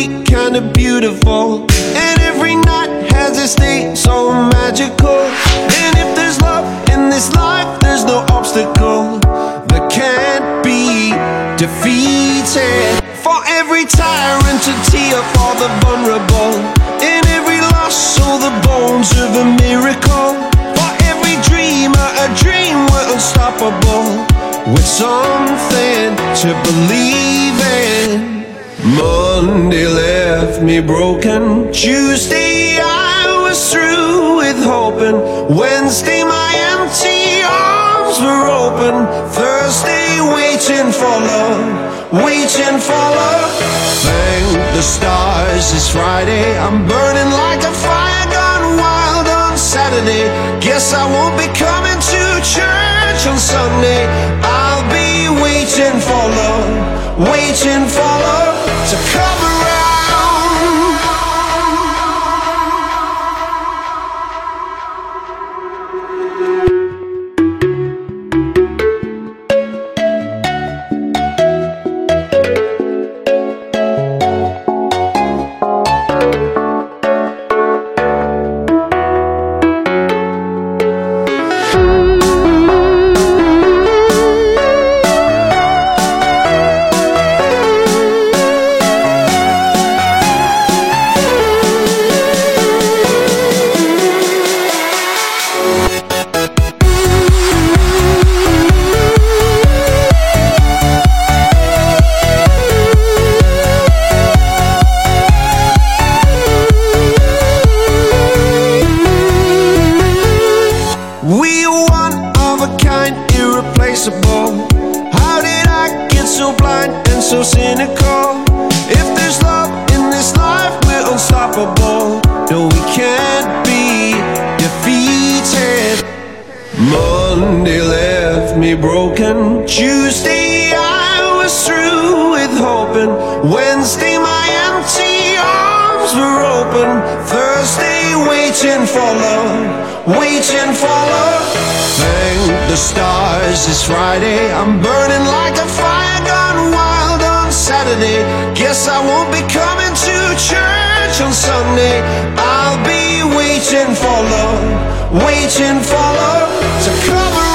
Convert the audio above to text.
be kinda beautiful, and every night has its day so magical. And if there's love in this life, there's no obstacle that can't be defeated. For every tyrant to tear for the vulnerable, in every loss all the bones of a miracle. For every dreamer a dream we're unstoppable, with something to believe in. Monday left me broken, Tuesday I was through with hoping, Wednesday my empty arms were open, Thursday waiting for love, waiting for love. Thank the stars it's Friday, I'm burning like a fire gone wild on Saturday. Guess I won't be coming to church on Sunday. I'll be waiting for love, waiting for love to come around. Irreplaceable. How did I get so blind and so cynical? If there's love in this life, we're unstoppable. No, we can't be defeated. Monday left me broken, Tuesday I was through with hoping, Wednesday my empty arms were open, Thursday waiting for love, waiting for love. Thank the stars it's Friday, I'm burning like a fire gone wild on Saturday. Guess I won't be coming to church on Sunday. I'll be waiting for love, waiting for love to come around.